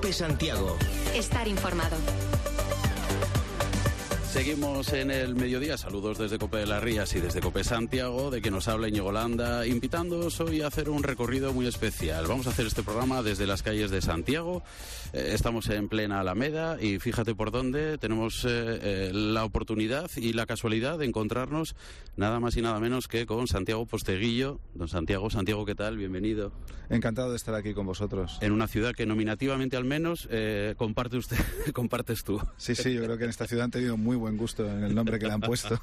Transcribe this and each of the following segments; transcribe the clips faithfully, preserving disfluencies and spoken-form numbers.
COPE Santiago. Estar informado. Seguimos en el mediodía. Saludos desde COPE de las Rías y desde COPE Santiago, de que nos habla Íñigo Landa, invitándoos hoy a hacer un recorrido muy especial. Vamos a hacer este programa desde las calles de Santiago. Eh, estamos en plena Alameda y fíjate por dónde tenemos eh, eh, la oportunidad y la casualidad de encontrarnos nada más y nada menos que con Santiago Posteguillo. Don Santiago, Santiago, ¿qué tal? Bienvenido. Encantado de estar aquí con vosotros. En una ciudad que nominativamente al menos eh, comparte usted, compartes tú. Sí, sí, yo creo que en esta ciudad han tenido muy buen gusto en el nombre que le han puesto.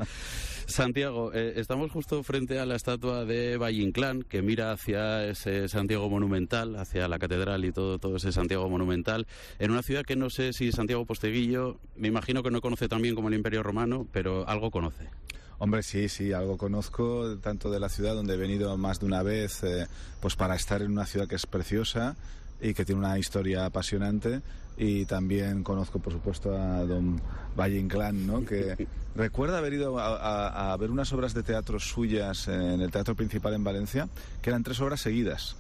Santiago, eh, estamos justo frente a la estatua de Valle Inclán, que mira hacia ese Santiago monumental, hacia la catedral y todo, todo ese Santiago monumental, en una ciudad que no sé si Santiago Posteguillo, me imagino que no conoce tan bien como el Imperio Romano, pero algo conoce. Hombre, sí, sí, algo conozco, tanto de la ciudad donde he venido más de una vez, eh, pues para estar en una ciudad que es preciosa y que tiene una historia apasionante, y también conozco, por supuesto, a don Valle Inclán, ¿no? Que recuerda haber ido a, a, a ver unas obras de teatro suyas en el Teatro Principal en Valencia, que eran tres obras seguidas,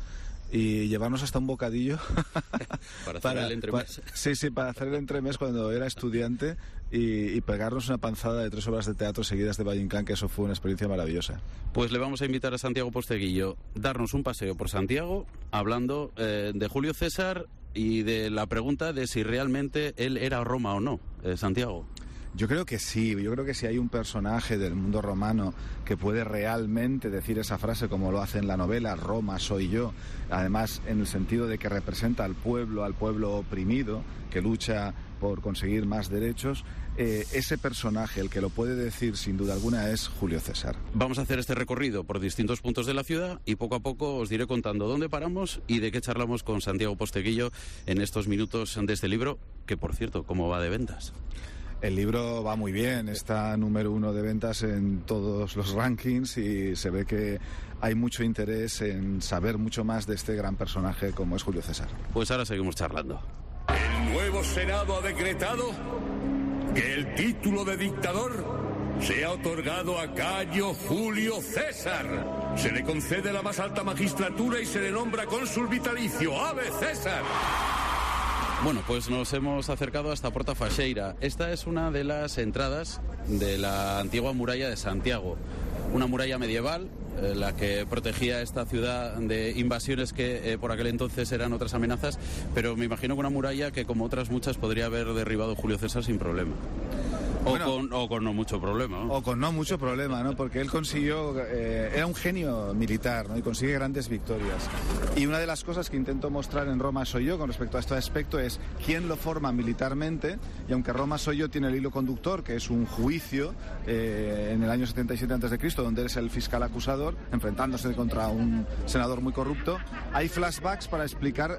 y llevarnos hasta un bocadillo para hacer para, el entremés. Para, sí, sí, para hacer el entremés cuando era estudiante, y, y pegarnos una panzada de tres obras de teatro seguidas de Valle Inclán, que eso fue una experiencia maravillosa. Pues le vamos a invitar a Santiago Posteguillo darnos un paseo por Santiago, hablando eh, de Julio César y de la pregunta de si realmente él era Roma o no, eh, Santiago. Yo creo que sí, yo creo que si hay un personaje del mundo romano que puede realmente decir esa frase como lo hace en la novela, Roma soy yo, además en el sentido de que representa al pueblo, al pueblo oprimido, que lucha por conseguir más derechos, eh, ese personaje, el que lo puede decir sin duda alguna, es Julio César. Vamos a hacer este recorrido por distintos puntos de la ciudad y poco a poco os diré contando dónde paramos y de qué charlamos con Santiago Posteguillo en estos minutos de este libro, que por cierto, ¿cómo va de ventas? El libro va muy bien, está número uno de ventas en todos los rankings y se ve que hay mucho interés en saber mucho más de este gran personaje como es Julio César. Pues ahora seguimos charlando. El nuevo Senado ha decretado que el título de dictador sea otorgado a Cayo Julio César. Se le concede la más alta magistratura y se le nombra cónsul vitalicio. ¡Ave César! Bueno, pues nos hemos acercado hasta Porta Faxeira. Esta es una de las entradas de la antigua muralla de Santiago. Una muralla medieval, eh, la que protegía esta ciudad de invasiones que eh, por aquel entonces eran otras amenazas, pero me imagino que una muralla que, como otras muchas, podría haber derribado Julio César sin problema. O, bueno, con, o con no mucho problema, ¿no? O con no mucho problema, ¿no? Porque él consiguió, eh, era un genio militar, ¿no? Y consigue grandes victorias. Y una de las cosas que intento mostrar en Roma soy yo con respecto a este aspecto es quién lo forma militarmente. Y aunque Roma soy yo tiene el hilo conductor, que es un juicio eh, en el año setenta y siete antes de Cristo, donde él es el fiscal acusador, enfrentándose contra un senador muy corrupto, hay flashbacks para explicar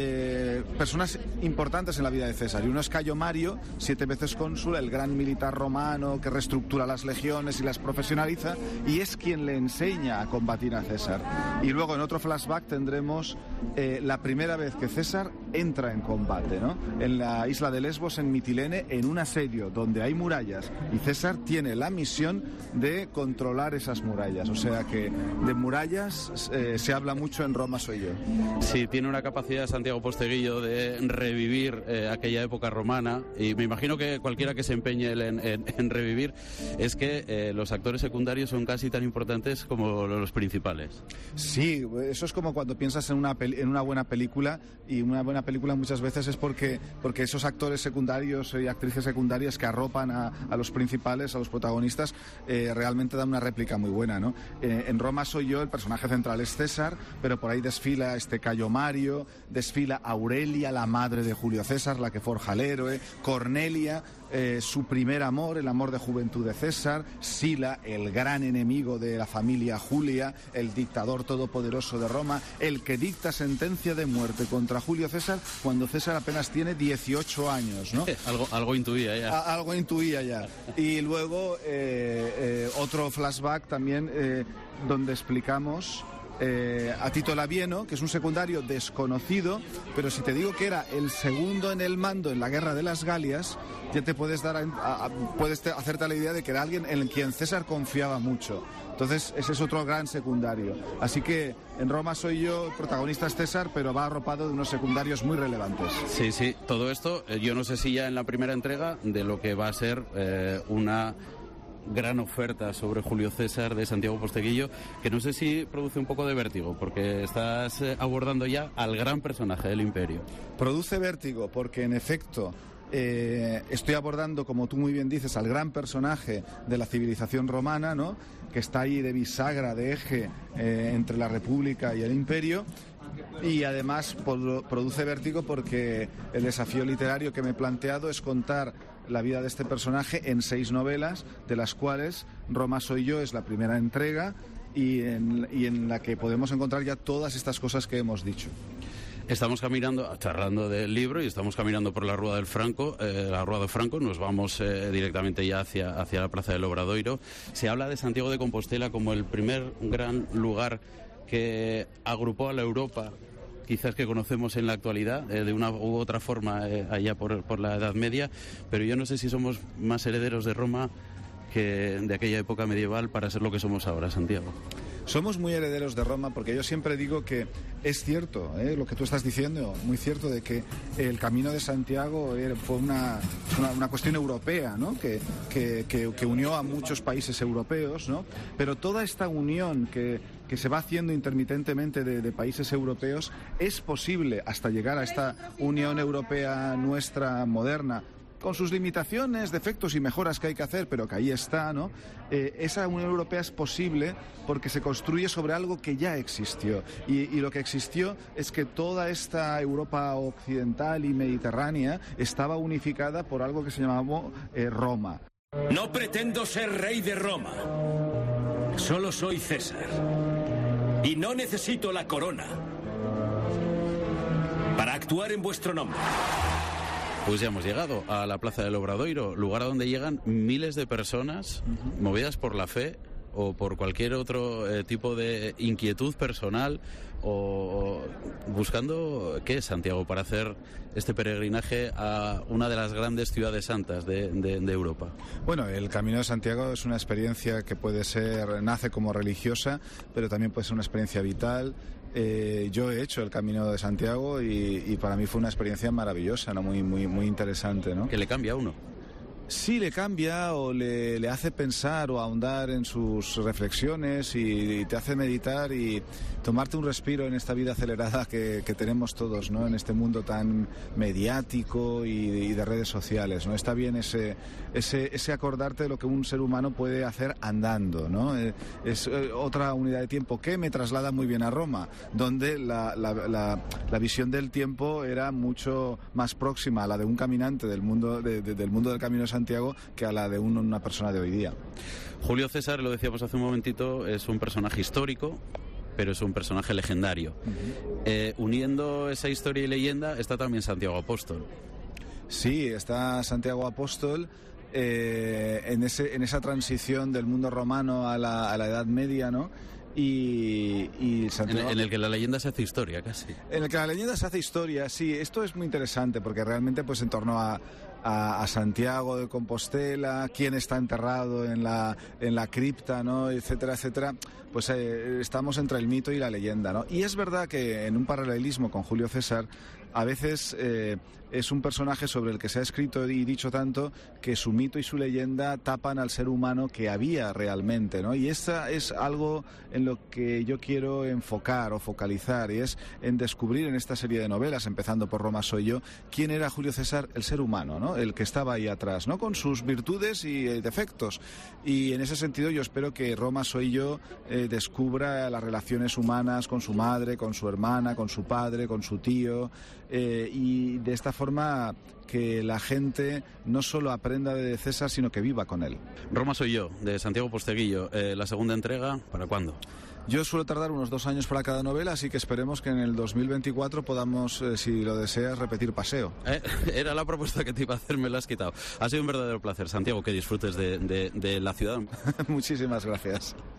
eh, personas importantes en la vida de César. Y uno es Cayo Mario, siete veces cónsul, el gran militar romano que reestructura las legiones y las profesionaliza, y es quien le enseña a combatir a César. Y luego en otro flashback tendremos eh, la primera vez que César entra en combate, ¿no? En la isla de Lesbos, en Mitilene, en un asedio donde hay murallas, y César tiene la misión de controlar esas murallas. O sea que de murallas eh, se habla mucho en Roma soy yo. Sí, tiene una capacidad Santiago Posteguillo de revivir eh, aquella época romana, y me imagino que cualquiera que se empeñe en En, en, en revivir, es que eh, los actores secundarios son casi tan importantes como los principales. Sí, eso es como cuando piensas en una, peli, en una buena película, y una buena película muchas veces es porque, porque esos actores secundarios y actrices secundarias que arropan a, a los principales, a los protagonistas, eh, realmente dan una réplica muy buena, ¿no? Eh, en Roma soy yo, el personaje central es César, pero por ahí desfila este Cayo Mario, desfila Aurelia, la madre de Julio César, la que forja al héroe, Cornelia, eh, su primer amor, el amor de juventud de César, Sila, el gran enemigo de la familia Julia, el dictador todopoderoso de Roma, el que dicta sentencia de muerte contra Julio César cuando César apenas tiene dieciocho años, ¿no? algo, algo intuía ya. A, algo intuía ya. Y luego eh, eh, otro flashback también eh, donde explicamos eh, a Tito Labieno, que es un secundario desconocido, pero si te digo que era el segundo en el mando en la Guerra de las Galias, ya te puedes dar a, a, a, puedes te, hacerte la idea de que era alguien en quien César confiaba mucho. Entonces, ese es otro gran secundario. Así que en Roma soy yo, el protagonista es César, pero va arropado de unos secundarios muy relevantes. Sí, sí, todo esto, eh, yo no sé si ya en la primera entrega de lo que va a ser eh, una gran oferta sobre Julio César de Santiago Posteguillo, que no sé si produce un poco de vértigo, porque estás eh, abordando ya al gran personaje del Imperio. Produce vértigo porque, en efecto, Eh, estoy abordando, como tú muy bien dices, al gran personaje de la civilización romana, ¿no?, que está ahí de bisagra, de eje eh, entre la República y el Imperio, y además por, produce vértigo porque el desafío literario que me he planteado es contar la vida de este personaje en seis novelas, de las cuales Roma soy yo es la primera entrega y en, y en la que podemos encontrar ya todas estas cosas que hemos dicho. Estamos caminando, charlando del libro, y estamos caminando por la Rúa del Franco, eh, la Rúa del Franco, nos vamos eh, directamente ya hacia, hacia la Plaza del Obradoiro. Se habla de Santiago de Compostela como el primer gran lugar que agrupó a la Europa, quizás que conocemos en la actualidad, eh, de una u otra forma, eh, allá por, por la Edad Media, pero yo no sé si somos más herederos de Roma que de aquella época medieval para ser lo que somos ahora, Santiago. Somos muy herederos de Roma porque yo siempre digo que es cierto, ¿eh?, lo que tú estás diciendo, muy cierto, de que el Camino de Santiago fue una, una, una cuestión europea, ¿no?, que, que, que, que unió a muchos países europeos, ¿no?, pero toda esta unión que, que se va haciendo intermitentemente de, de países europeos es posible hasta llegar a esta Unión Europea nuestra moderna, con sus limitaciones, defectos y mejoras que hay que hacer, pero que ahí está, ¿no? Eh, esa Unión Europea es posible porque se construye sobre algo que ya existió. Y, y lo que existió es que toda esta Europa occidental y mediterránea estaba unificada por algo que se llamaba eh, Roma. No pretendo ser rey de Roma. Solo soy César. Y no necesito la corona para actuar en vuestro nombre. Pues ya hemos llegado a la Plaza del Obradoiro, lugar a donde llegan miles de personas uh-huh. movidas por la fe o por cualquier otro eh, tipo de inquietud personal o, o buscando, ¿qué es Santiago?, para hacer este peregrinaje a una de las grandes ciudades santas de, de, de Europa. Bueno, el Camino de Santiago es una experiencia que puede ser, nace como religiosa, pero también puede ser una experiencia vital. Eh, yo he hecho el Camino de Santiago y, y para mí fue una experiencia maravillosa, ¿no?, muy, muy, muy interesante, ¿no? Que le cambia a uno. Sí, le cambia o le, le hace pensar o ahondar en sus reflexiones y, y te hace meditar y tomarte un respiro en esta vida acelerada que, que tenemos todos, ¿no?, en este mundo tan mediático y, y de redes sociales, ¿no? Está bien ese, ese, ese acordarte de lo que un ser humano puede hacer andando, ¿no? Eh, es eh, otra unidad de tiempo que me traslada muy bien a Roma, donde la, la, la, la visión del tiempo era mucho más próxima a la de un caminante del mundo, de, de, del mundo del Camino de Santiago que a la de un, una persona de hoy día. Julio César, lo decíamos hace un momentito, es un personaje histórico, pero es un personaje legendario. Uh-huh. Eh, uniendo esa historia y leyenda está también Santiago Apóstol. Sí, está Santiago Apóstol eh, en, ese, en esa transición del mundo romano a la, a la Edad Media, ¿no? Y, y Santiago... en, en el que la leyenda se hace historia, casi. En el que la leyenda se hace historia, sí. Esto es muy interesante porque realmente, pues, en torno a A, a Santiago de Compostela, quién está enterrado en la, en la cripta, ¿no?, etcétera, etcétera, pues eh, estamos entre el mito y la leyenda, ¿no? Y es verdad que en un paralelismo con Julio César, a veces eh, es un personaje sobre el que se ha escrito y dicho tanto que su mito y su leyenda tapan al ser humano que había realmente, ¿no? Y esta es algo en lo que yo quiero enfocar o focalizar, y es en descubrir en esta serie de novelas, empezando por Roma soy yo, quién era Julio César, el ser humano, ¿no?, el que estaba ahí atrás, ¿no?, con sus virtudes y eh, defectos. Y en ese sentido yo espero que Roma soy yo eh, descubra las relaciones humanas con su madre, con su hermana, con su padre, con su tío, eh, y de esta forma que la gente no solo aprenda de César, sino que viva con él. Roma soy yo, de Santiago Posteguillo. Eh, ¿la segunda entrega para cuándo? Yo suelo tardar unos dos años para cada novela, así que esperemos que en el dos mil veinticuatro podamos, eh, si lo deseas, repetir paseo. Eh, era la propuesta que te iba a hacer, me la has quitado. Ha sido un verdadero placer, Santiago, que disfrutes de, de, de la ciudad. Muchísimas gracias.